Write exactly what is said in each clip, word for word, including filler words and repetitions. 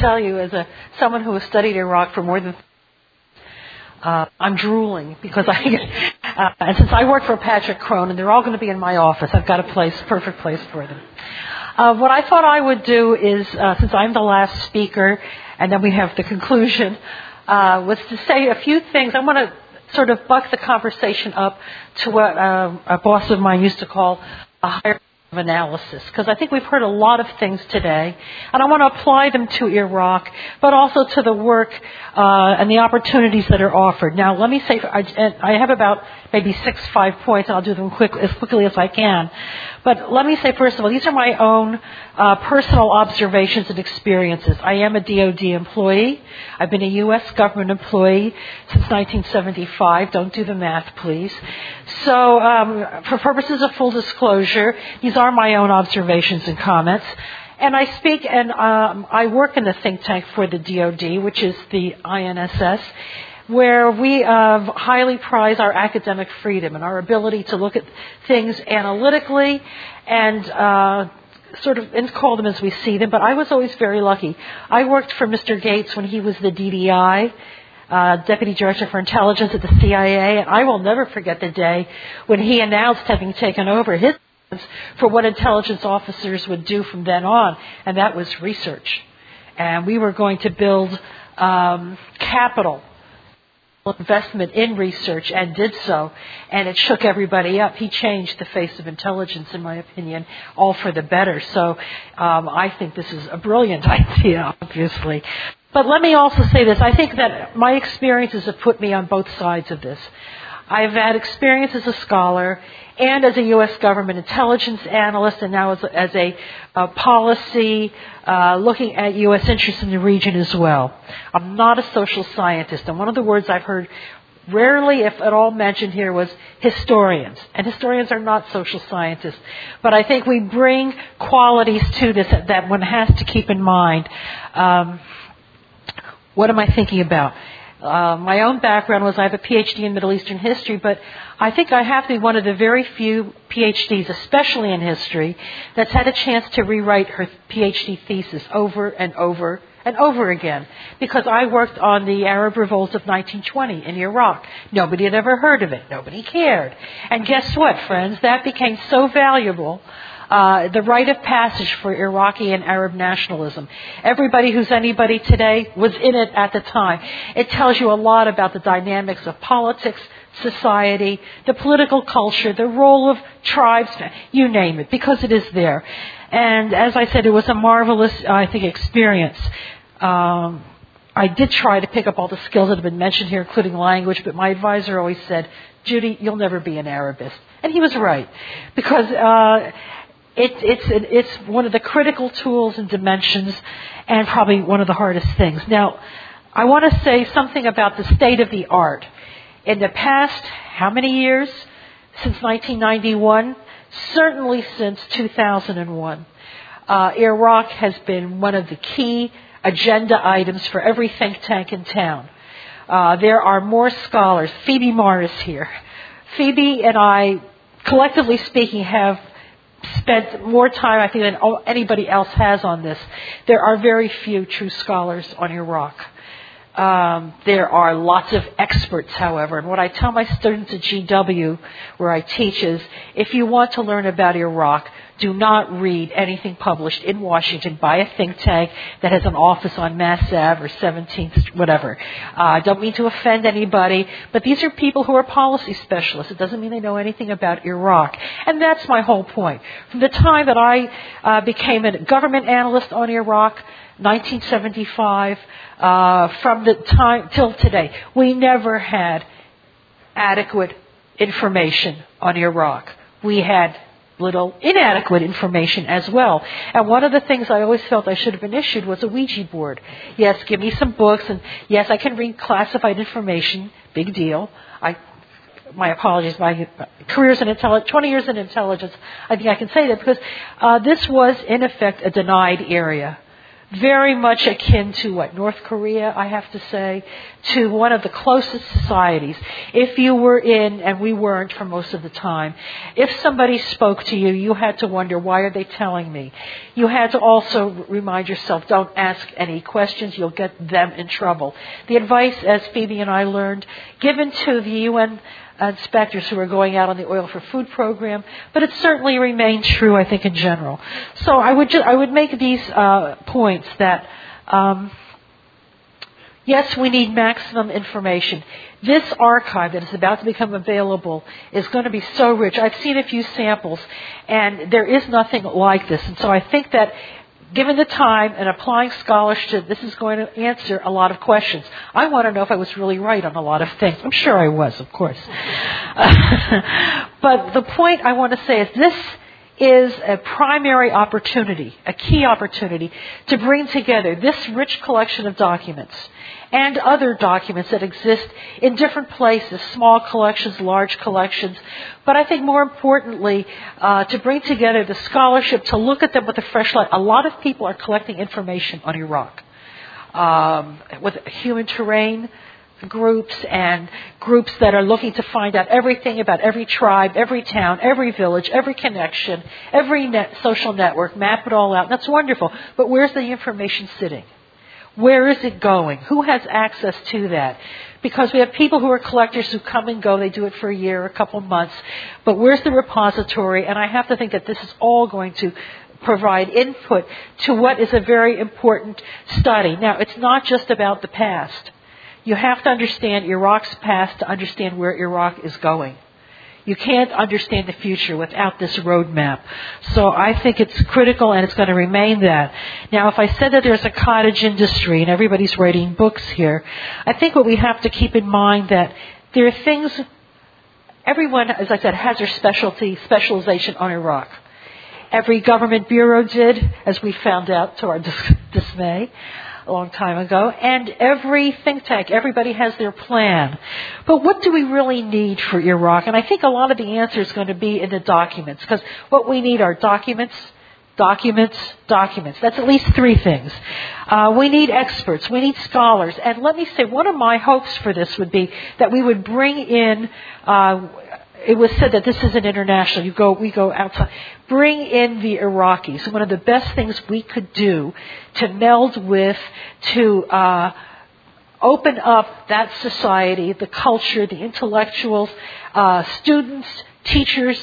tell you, as a someone who has studied Iraq for more than Uh, I'm drooling because I, uh, and since I work for Patrick Crone and they're all going to be in my office, I've got a place, perfect place for them. Uh, what I thought I would do is, uh, since I'm the last speaker, and then we have the conclusion, uh, was to say a few things. I want to sort of buck the conversation up to what uh, a boss of mine used to call a higher of analysis, because I think we've heard a lot of things today, and I want to apply them to Iraq, but also to the work uh, and the opportunities that are offered. Now, let me say, I, I have about maybe six, five points, and I'll do them quick, as quickly as I can. But let me say, first of all, these are my own uh, personal observations and experiences. I am a D O D employee. I've been a U S government employee since nineteen seventy-five. Don't do the math, please. So, um, for purposes of full disclosure, these are my own observations and comments. And I speak and um, I work in the think tank for the D O D, which is the I N S S, where we uh, highly prize our academic freedom and our ability to look at things analytically and uh, sort of and call them as we see them. But I was always very lucky. I worked for Mister Gates when he was the D D I, uh, Deputy Director for Intelligence at the C I A, and I will never forget the day when he announced having taken over his for what intelligence officers would do from then on, and that was research. And we were going to build um, capital investment in research, and did so, and it shook everybody up. He changed the face of intelligence, in my opinion, all for the better. So um, I think this is a brilliant idea, obviously. But let me also say this. I think that my experiences have put me on both sides of this. I've had experience as a scholar and as a U S government intelligence analyst, and now as a, as a, a policy uh, looking at U S interests in the region as well. I'm not a social scientist, and one of the words I've heard rarely, if at all, mentioned here was historians. And historians are not social scientists. But I think we bring qualities to this that, that one has to keep in mind. Um, what am I thinking about? Uh, my own background was I have a P H D in Middle Eastern history, but I think I have to be one of the very few P H Ds, especially in history, that's had a chance to rewrite her P H D thesis over and over and over again, because I worked on the Arab revolt of nineteen twenty in Iraq. Nobody had ever heard of it. Nobody cared. And guess what, friends? That became so valuable. Uh, the rite of passage for Iraqi and Arab nationalism. Everybody who's anybody today was in it at the time. It tells you a lot about the dynamics of politics, society, the political culture, the role of tribes, you name it, because it is there. And as I said, it was a marvelous, I think, experience. Um, I did try to pick up all the skills that have been mentioned here, including language, but my advisor always said, Judy, you'll never be an Arabist. And he was right, because uh, It, it's it's one of the critical tools and dimensions, and probably one of the hardest things. Now, I want to say something about the state of the art. In the past, how many years? Since nineteen ninety-one? Certainly since two thousand one. Uh, Iraq has been one of the key agenda items for every think tank in town. Uh, there are more scholars. Phoebe Marr is here. Phoebe and I, collectively speaking, have spent more time, I think, than anybody else has on this. There are very few true scholars on Iraq. Um, there are lots of experts, however. And what I tell my students at G W, where I teach, is if you want to learn about Iraq, do not read anything published in Washington by a think tank that has an office on Mass Ave or seventeenth, whatever. I uh, don't mean to offend anybody, but these are people who are policy specialists. It doesn't mean they know anything about Iraq. And that's my whole point. From the time that I uh, became a government analyst on Iraq, nineteen seventy-five, uh, from the time till today, we never had adequate information on Iraq. We had little inadequate information as well. And one of the things I always felt I should have been issued was a Ouija board. Yes, give me some books, and yes, I can read classified information. Big deal. I, my apologies, my career's in intelligence, twenty years in intelligence, I think I can say that, because uh, this was, in effect, a denied area. very much akin to what, North Korea, I have to say, to one of the closest societies. If you were in, and we weren't for most of the time, if somebody spoke to you, you had to wonder, why are they telling me? You had to also remind yourself, don't ask any questions, you'll get them in trouble. The advice, as Phoebe and I learned, given to the U N inspectors who are going out on the Oil for Food program, but it certainly remained true, I think, in general. So I would ju- I would make these uh, points that, um, yes, we need maximum information. This archive that is about to become available is going to be so rich. I've seen a few samples, and there is nothing like this. And so I think that given the time and applying scholarship, this is going to answer a lot of questions. I want to know if I was really right on a lot of things. I'm sure I was, of course. Uh, but the point I want to say is this is a primary opportunity, a key opportunity, to bring together this rich collection of documents and other documents that exist in different places, small collections, large collections. But I think more importantly, uh, to bring together the scholarship, to look at them with a fresh light. A lot of people are collecting information on Iraq um, with human terrain groups and groups that are looking to find out everything about every tribe, every town, every village, every connection, every net, social network, map it all out. That's wonderful. But where's the information sitting? Where is it going? Who has access to that? Because we have people who are collectors who come and go. They do it for a year, a couple months. But where's the repository? And I have to think that this is all going to provide input to what is a very important study. Now, it's not just about the past. You have to understand Iraq's past to understand where Iraq is going. You can't understand the future without this roadmap. So I think it's critical, and it's going to remain that. Now, if I said that there's a cottage industry and everybody's writing books here, I think what we have to keep in mind that there are things, everyone, as I said, has their specialty, specialization on Iraq. Every government bureau did, as we found out to our dis- dismay. A long time ago, and every think tank, everybody has their plan. But what do we really need for Iraq? And I think a lot of the answer is going to be in the documents, because what we need are documents, documents, documents. That's at least three things. Uh, we need experts, we need scholars, and let me say, one of my hopes for this would be that we would bring in, uh, it was said that this is an international, you go, we go outside. Bring in the Iraqis. One of the best things we could do to meld with, to uh, open up that society, the culture, the intellectuals, uh, students, teachers,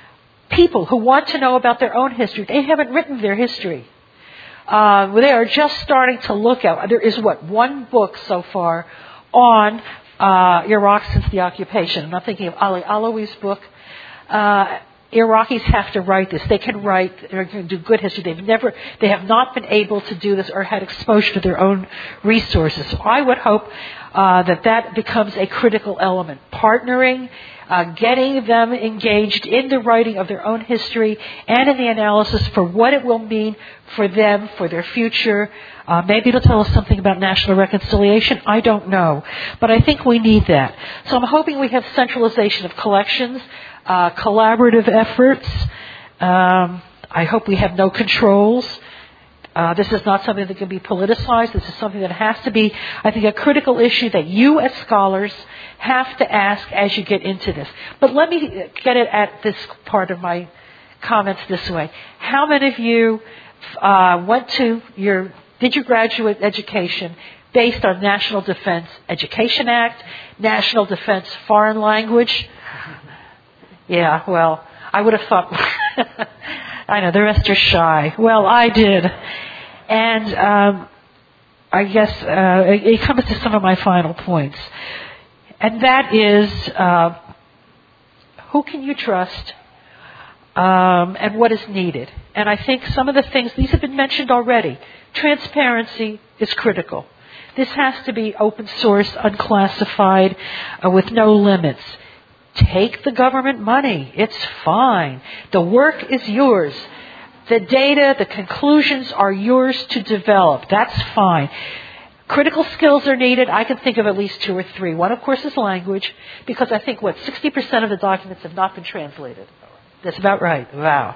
people who want to know about their own history. They haven't written their history. Uh, they are just starting to look at, there is what, one book so far on Uh, Iraq since the occupation. I'm not thinking of Ali Alawi's book. Uh, Iraqis have to write this. They can write, they can do good history. They've never, they have not been able to do this or had exposure to their own resources. So I would hope uh, that that becomes a critical element. Partnering, uh, getting them engaged in the writing of their own history and in the analysis for what it will mean for them, for their future. Uh, maybe it'll tell us something about national reconciliation. I don't know. But I think we need that. So I'm hoping we have centralization of collections, uh, collaborative efforts. Um, I hope we have no controls. Uh, this is not something that can be politicized. This is something that has to be, I think, a critical issue that you as scholars have to ask as you get into this. But let me get it at this part of my comments this way. How many of you uh, went to your, did your graduate education based on National Defense Education Act, National Defense Foreign Language? Yeah, well, I would have thought, I know, the rest are shy. Well, I did. And um, I guess uh, it, it comes to some of my final points. And that is, uh, who can you trust um, and what is needed? And I think some of the things, these have been mentioned already. Transparency is critical. This has to be open source, unclassified, uh, with no limits. Take the government money. It's fine. The work is yours. The data, the conclusions are yours to develop. That's fine. Critical skills are needed. I can think of at least two or three. One, of course, is language, because I think, what, sixty percent of the documents have not been translated. That's about right. Wow.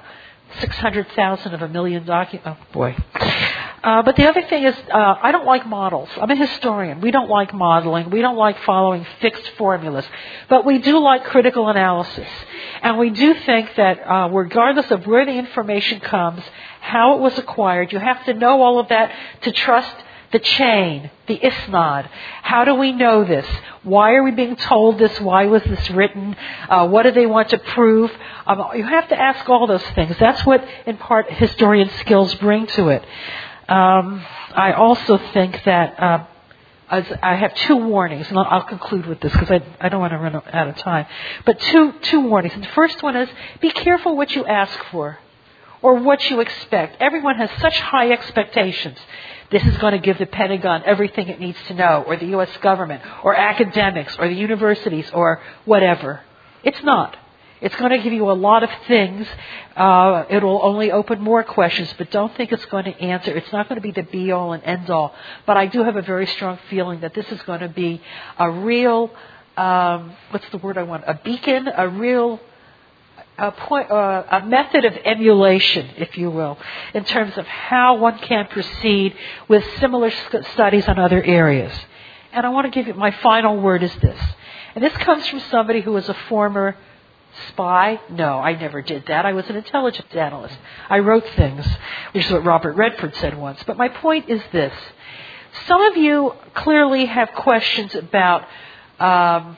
six hundred thousand of a million documents. Oh, boy. Uh, but the other thing is, uh, I don't like models. I'm a historian. We don't like modeling. We don't like following fixed formulas. But we do like critical analysis. And we do think that uh, regardless of where the information comes, how it was acquired, you have to know all of that to trust the chain, the isnad. How do we know this? Why are we being told this? Why was this written? Uh, what do they want to prove? Um, you have to ask all those things. That's what, in part, historian skills bring to it. Um, I also think that uh, as I have two warnings, and I'll, I'll conclude with this because I, I don't want to run out of time. But two two warnings. And the first one is, be careful what you ask for or what you expect. Everyone has such high expectations. This is going to give the Pentagon everything it needs to know, or the U S government, or academics, or the universities, or whatever. It's not. It's going to give you a lot of things. Uh, it'll only open more questions, but don't think it's going to answer. It's not going to be the be-all and end-all. But I do have a very strong feeling that this is going to be a real, um, what's the word I want? A beacon, a real a, point, uh, a method of emulation, if you will, in terms of how one can proceed with similar studies on other areas. And I want to give you, my final word is this. And this comes from somebody who was a former spy? No, I never did that. I was an intelligence analyst. I wrote things, which is what Robert Redford said once. But my point is this. Some of you clearly have questions about um,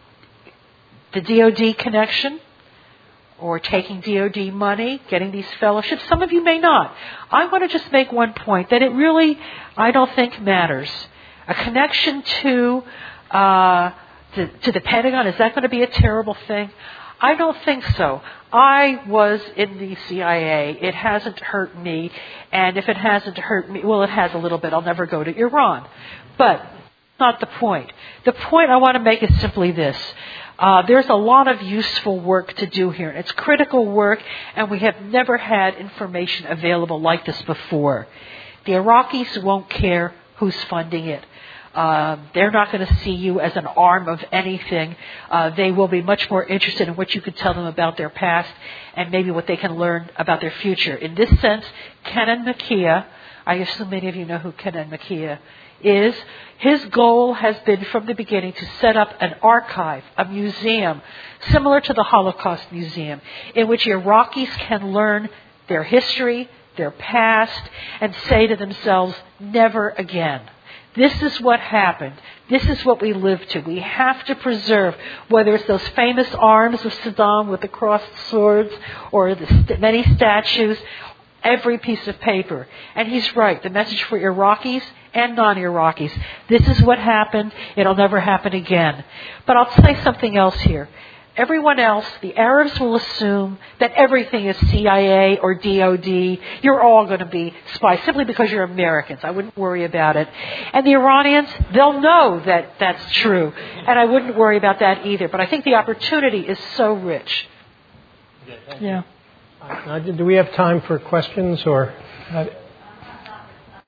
the D O D connection, or taking D O D money, getting these fellowships. Some of you may not. I want to just make one point, that it really, I don't think, matters. A connection to, uh, to, to the Pentagon, is that going to be a terrible thing? I don't think so. I was in the C I A. It hasn't hurt me. And if it hasn't hurt me, well, it has a little bit. I'll never go to Iran. But not the point. The point I want to make is simply this. Uh, there's a lot of useful work to do here. It's critical work, and we have never had information available like this before. The Iraqis won't care who's funding it. Uh, they're not going to see you as an arm of anything. Uh, they will be much more interested in what you could tell them about their past and maybe what they can learn about their future. In this sense, Kenan Makia, I assume many of you know who Kenan Makia is. His goal has been from the beginning to set up an archive, a museum, similar to the Holocaust Museum, in which Iraqis can learn their history, their past, and say to themselves, never again. This is what happened. This is what we live to. We have to preserve, whether it's those famous arms of Saddam with the crossed swords or the st- many statues, every piece of paper. And he's right. The message for Iraqis and non-Iraqis. This is what happened. It'll never happen again. But I'll say something else here. Everyone else, the Arabs will assume that everything is C I A or D O D. You're all going to be spies simply because you're Americans. I wouldn't worry about it. And the Iranians, they'll know that that's true. And I wouldn't worry about that either. But I think the opportunity is so rich. Yeah. Uh, do we have time for questions or? Uh,